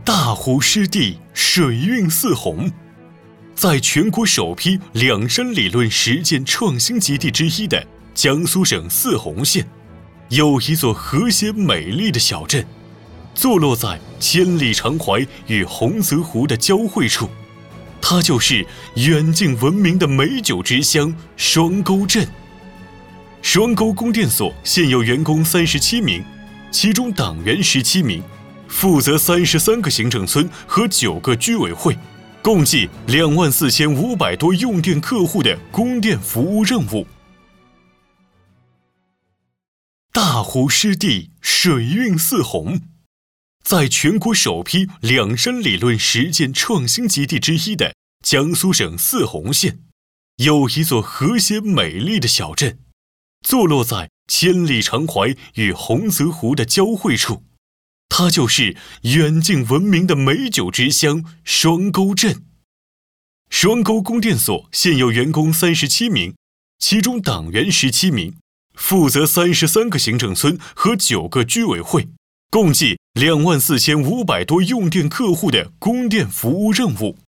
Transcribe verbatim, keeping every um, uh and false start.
大湖湿地，水韵似红。在全国首批两山理论实践创新基地之一的江苏省泗洪县，有一座和谐美丽的小镇，坐落在千里长淮与洪泽湖的交汇处。它就是远近闻名的美酒之乡双沟镇。双沟供电所现有员工三十七名，其中党员十七名，负责三十三个行政村和九个居委会，共计两万四千五百多用电客户的供电服务任务。大湖湿地，水韵似红。在全国首批两山理论实践创新基地之一的江苏省泗洪县，有一座和谐美丽的小镇，坐落在千里长淮与洪泽湖的交汇处。它就是远近闻名的美酒之乡双沟镇。双沟供电所现有员工三十七名，其中党员十七名，负责三十三个行政村和九个居委会，共计两万四千五百多用电客户的供电服务任务。